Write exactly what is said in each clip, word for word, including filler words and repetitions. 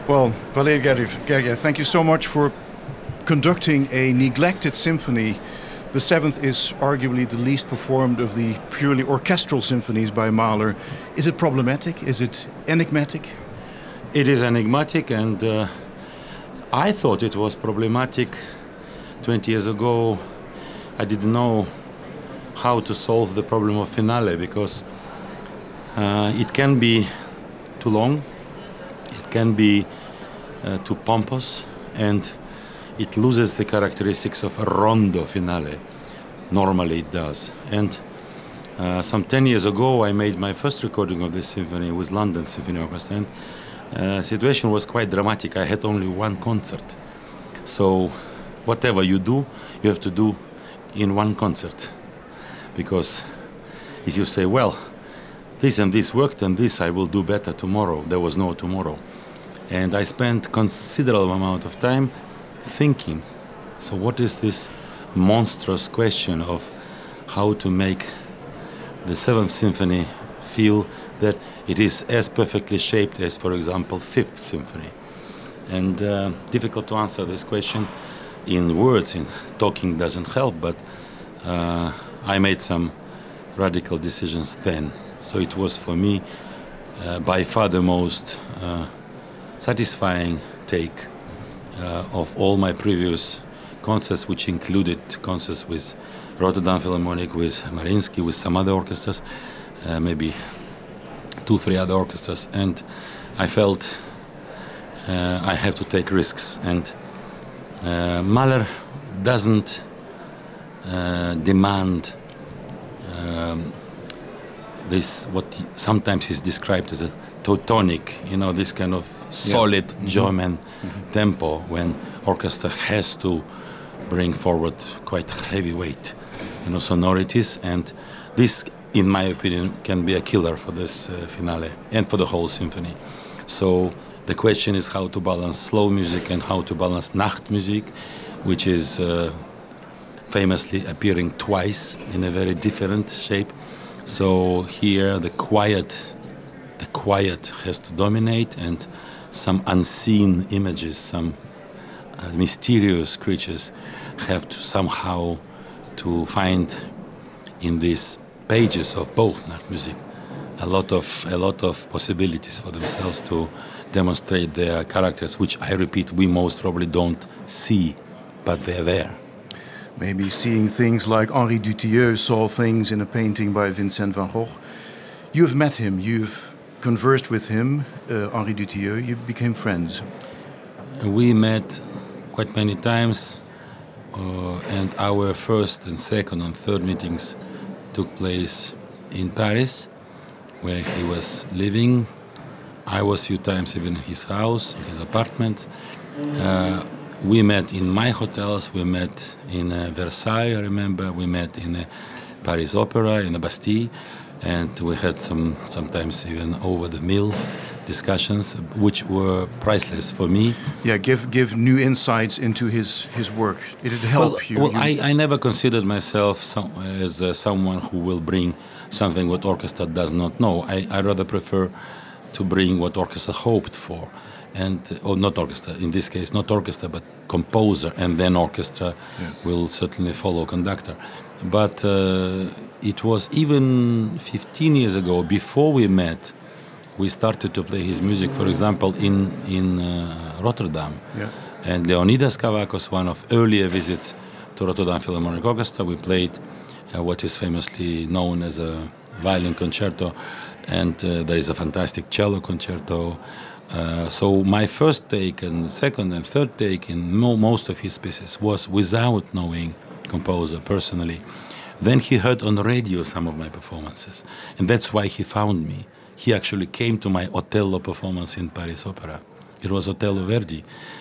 Well, Valeri Gergiev, thank you so much for conducting a neglected symphony. The seventh is arguably the least performed of the purely orchestral symphonies by Mahler. Is it problematic? Is it enigmatic? It is enigmatic, and uh, I thought it was problematic twenty years ago. I didn't know how to solve the problem of finale, because uh, it can be too long, it can be uh, too pompous, and it loses the characteristics of a rondo finale. Normally it does. And uh, some ten years ago I made my first recording of this symphony with London Symphony Orchestra, and the uh, situation was quite dramatic. I had only one concert. So whatever you do, you have to do in one concert. Because if you say, well, this and this worked and this I will do better tomorrow, there was no tomorrow. And I spent considerable amount of time thinking, so what is this monstrous question of how to make the Seventh Symphony feel that it is as perfectly shaped as, for example, Fifth Symphony. And uh, difficult to answer this question in words, in talking doesn't help, but uh, I made some radical decisions then. So it was for me uh, by far the most uh, satisfying take Uh, of all my previous concerts, which included concerts with Rotterdam Philharmonic, with Mariinsky, with some other orchestras, uh, maybe two, three other orchestras, and I felt uh, I have to take risks. And uh, Mahler doesn't uh, demand um, this, what sometimes is described as a Teutonic, you know, this kind of solid yeah. German mm-hmm. tempo when orchestra has to bring forward quite heavyweight, you know, sonorities, and this, in my opinion, can be a killer for this uh, finale and for the whole symphony. So the question is how to balance slow music and how to balance Nachtmusik, which is uh, famously appearing twice in a very different shape. So here the quiet The quiet has to dominate, and some unseen images, some uh, mysterious creatures have to somehow to find in these pages of both Nachtmusik a lot of a lot of possibilities for themselves to demonstrate their characters, which, I repeat, we most probably don't see, but they're there. Maybe seeing things like Henri Dutilleux saw things in a painting by Vincent van Gogh. You've met him, you've conversed with him, uh, Henri Dutilleux, you became friends. We met quite many times, uh, and our first and second and third meetings took place in Paris, where he was living. I was a few times even in his house, in his apartment. Uh, we met in my hotels, we met in uh, Versailles, I remember, we met in the Paris Opera, in the Bastille, and we had some sometimes even over-the-mill discussions, which were priceless for me. Yeah, give give new insights into his, his work. Did it help well, you? Well, you... I, I never considered myself some, as uh, someone who will bring something what orchestra does not know. I, I rather prefer to bring what orchestra hoped for. And, or not orchestra, in this case, not orchestra, but composer, and then orchestra yeah. will certainly follow conductor. But uh, it was even fifteen years ago, before we met, we started to play his music, for example, in, in uh, Rotterdam. Yeah. And Leonidas Kavakos, one of earlier visits to Rotterdam Philharmonic Orchestra, we played uh, what is famously known as a violin concerto, and uh, there is a fantastic cello concerto. Uh, so my first take and second and third take in mo- most of his pieces was without knowing composer personally. Then he heard on the radio some of my performances, and that's why he found me. He actually came to my Otello performance in Paris Opera. It was Otello Verdi,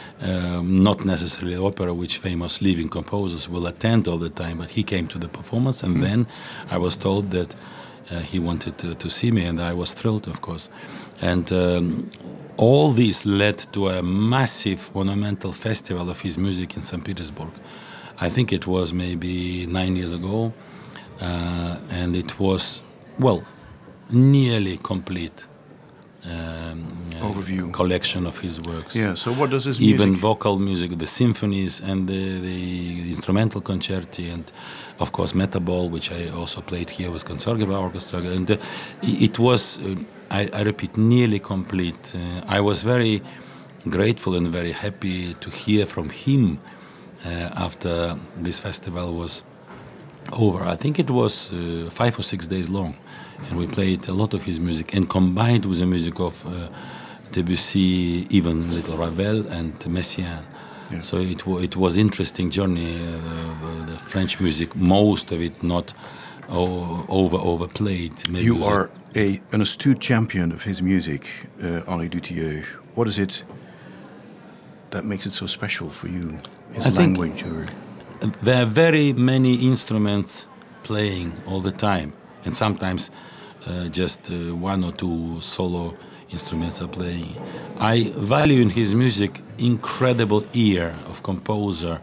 um, not necessarily opera which famous living composers will attend all the time, but he came to the performance, and mm-hmm. then I was told that uh, he wanted to, to see me, and I was thrilled, of course. And um, all this led to a massive monumental festival of his music in Saint Petersburg. I think it was maybe nine years ago, uh, and it was, well, nearly complete. um, uh, Overview. collection of his works. Yeah, so what does his Even music... vocal music, the symphonies and the, the instrumental concerti, and of course Metabol, which I also played here with Concertgebouw Orchestra. And uh, it was, uh, I, I repeat, nearly complete. Uh, I was very grateful and very happy to hear from him uh, after this festival was over. I think it was uh, five or six days long, and we played a lot of his music, and combined with the music of uh, Debussy, even little Ravel and Messiaen. Yeah. So it, w- it was interesting journey. Uh, the, the French music, most of it not o- over overplayed. Maybe you are a, an astute champion of his music, uh, Henri Dutilleux. What is it that makes it so special for you? His I language, or there are very many instruments playing all the time, and sometimes uh, just uh, one or two solo instruments are playing. I value in his music incredible ear of composer.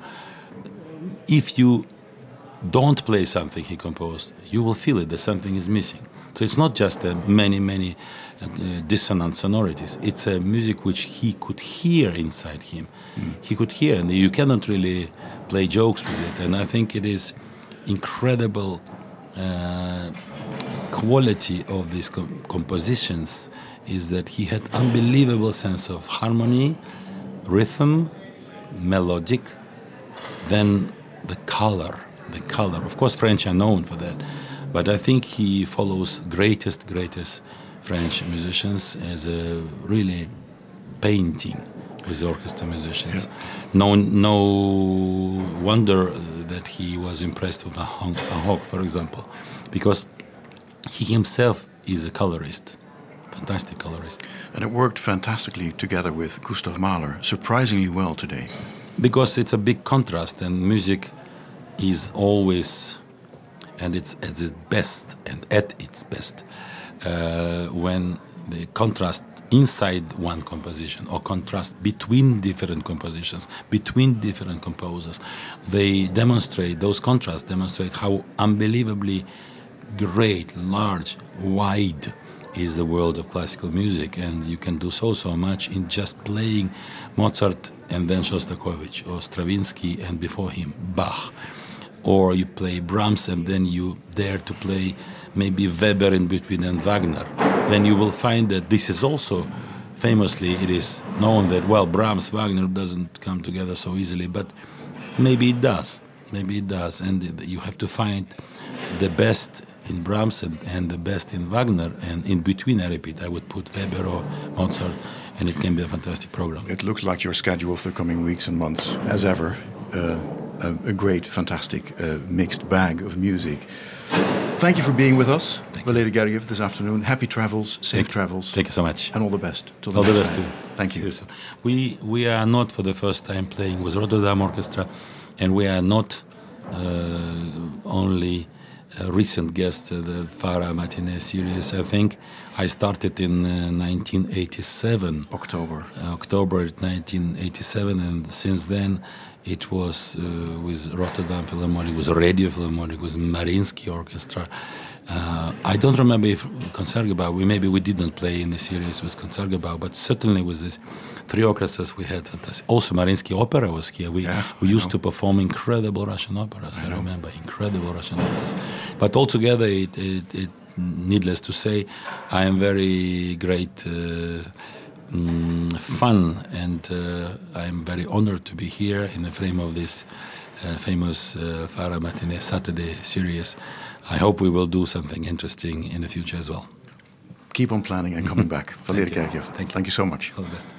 If you don't play something he composed, you will feel it that something is missing. So it's not just uh, many, many uh, dissonant sonorities. It's a music which he could hear inside him. Mm. He could hear, and you cannot really play jokes with it. And I think it is incredible uh, quality of these com- compositions is that he had unbelievable sense of harmony, rhythm, melodic, then the color, the color. Of course, French are known for that, but I think he follows greatest, greatest French musicians as a really painting with orchestra musicians. Yeah. No, no wonder that he was impressed with Van Gogh, for example, because he himself is a colorist. Fantastic colorist. And it worked fantastically together with Gustav Mahler, surprisingly well today. Because it's a big contrast, and music is always, and it's at its best, and at its best, uh, when the contrast inside one composition, or contrast between different compositions, between different composers, they demonstrate, those contrasts demonstrate how unbelievably great, large, wide is the world of classical music, and you can do so, so much in just playing Mozart and then Shostakovich, or Stravinsky and before him Bach, or you play Brahms and then you dare to play maybe Weber in between and Wagner. Then you will find that this is also, famously it is known that, well, Brahms, Wagner doesn't come together so easily, but maybe it does, maybe it does, and you have to find the best in Brahms and, and the best in Wagner, and in between, I repeat, I would put Weber or Mozart, and it can be a fantastic program. It looks like your schedule for the coming weeks and months, as ever, uh, a, a great, fantastic uh, mixed bag of music. Thank you for being with us, Valery Gergiev, this afternoon. Happy travels, safe Thank travels. Thank you so much. And all the best. Till the all the next best time. too. Thank you. you we, we are not for the first time playing with Rotterdam Orchestra, and we are not uh, only Uh, recent guests at the Farah Matinee series. I think I started in uh, nineteen eighty-seven. October. Uh, October nineteen eighty-seven, and since then it was uh, with Rotterdam Philharmonic, with Radio Philharmonic, with Mariinsky Orchestra. Uh, I don't remember if Concertgebouw, we maybe we didn't play in the series with Concertgebouw, but certainly with these three orchestras we had fantastic. Also Mariinsky Opera was here. We yeah, we used to perform incredible Russian operas. I, I remember incredible Russian operas. But altogether, it, it, it needless to say, I am very great uh, mm, fun, and uh, I am very honored to be here in the frame of this uh, famous uh, Farah Matinee Saturday series. I hope we will do something interesting in the future as well. Keep on planning and coming back. Valery Gergiev, thank, thank you so much. All the best.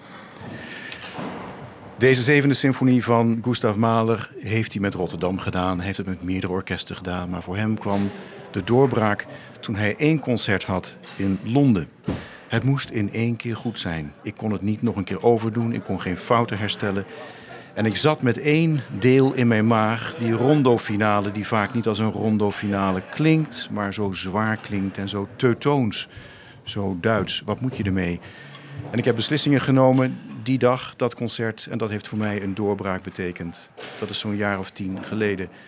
Deze zevende symfonie van Gustav Mahler heeft hij met Rotterdam gedaan. Heeft het met meerdere orkesten gedaan. Maar voor hem kwam de doorbraak toen hij één concert had in Londen. Het moest in één keer goed zijn. Ik kon het niet nog een keer overdoen. Ik kon geen fouten herstellen. En ik zat met één deel in mijn maag, die rondo-finale, die vaak niet als een rondo-finale klinkt, maar zo zwaar klinkt en zo teutoons, zo Duits. Wat moet je ermee? En ik heb beslissingen genomen die dag, dat concert, en dat heeft voor mij een doorbraak betekend. Dat is zo'n jaar of tien geleden.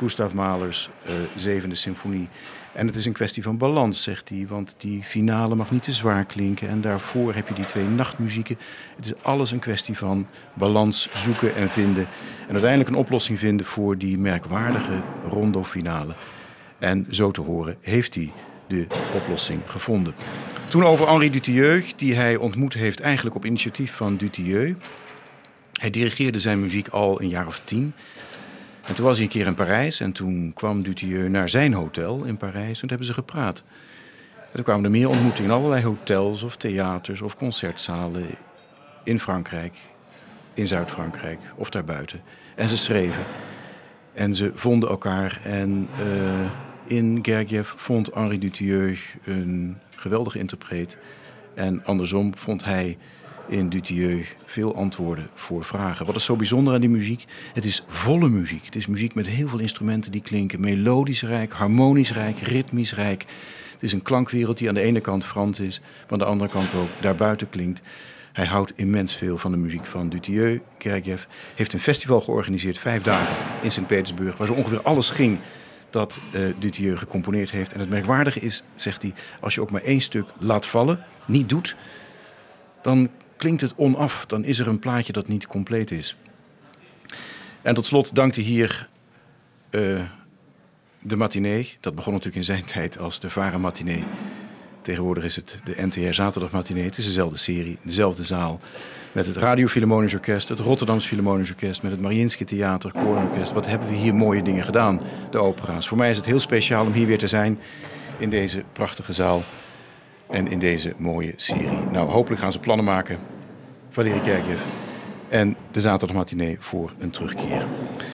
Gustav Mahlers uh, zevende symfonie. En het is een kwestie van balans, zegt hij. Want die finale mag niet te zwaar klinken. En daarvoor heb je die twee nachtmuzieken. Het is alles een kwestie van balans zoeken en vinden. En uiteindelijk een oplossing vinden voor die merkwaardige rondo-finale. En zo te horen heeft hij de oplossing gevonden. Toen over Henri Dutilleux, die hij ontmoet heeft eigenlijk op initiatief van Dutilleux. Hij dirigeerde zijn muziek al een jaar of tien. En toen was hij een keer in Parijs en toen kwam Dutilleux naar zijn hotel in Parijs. Toen hebben ze gepraat. En toen kwamen er meer ontmoetingen in allerlei hotels of theaters of concertzalen in Frankrijk, in Zuid-Frankrijk of daarbuiten. En ze schreven en ze vonden elkaar. En uh, in Gergiev vond Henri Dutilleux een geweldige interpreet. En andersom vond hij in Dutilleux veel antwoorden voor vragen. Wat is zo bijzonder aan die muziek? Het is volle muziek. Het is muziek met heel veel instrumenten die klinken melodisch rijk, harmonisch rijk, ritmisch rijk. Het is een klankwereld die aan de ene kant Frans is, maar aan de andere kant ook daarbuiten klinkt. Hij houdt immens veel van de muziek van Dutilleux. Gergiev heeft een festival georganiseerd, vijf dagen in Sint-Petersburg, waar zo ongeveer alles ging dat uh, Dutilleux gecomponeerd heeft. En het merkwaardige is, zegt hij, als je ook maar één stuk laat vallen, niet doet, dan klinkt het onaf. Dan is er een plaatje dat niet compleet is. En tot slot dankt hij hier uh, de matinee. Dat begon natuurlijk in zijn tijd als de Vara matinee. Tegenwoordig is het de N T R zaterdagmatinee. Het is dezelfde serie, dezelfde zaal. Met het Radio Philharmonisch Orkest, het Rotterdams Philharmonisch Orkest, met het Mariinsky Theater, Koororkest. Wat hebben we hier mooie dingen gedaan, de opera's. Voor mij is het heel speciaal om hier weer te zijn in deze prachtige zaal en in deze mooie serie. Nou, hopelijk gaan ze plannen maken, Valery Gergiev, en de zaterdagmatinee voor een terugkeer.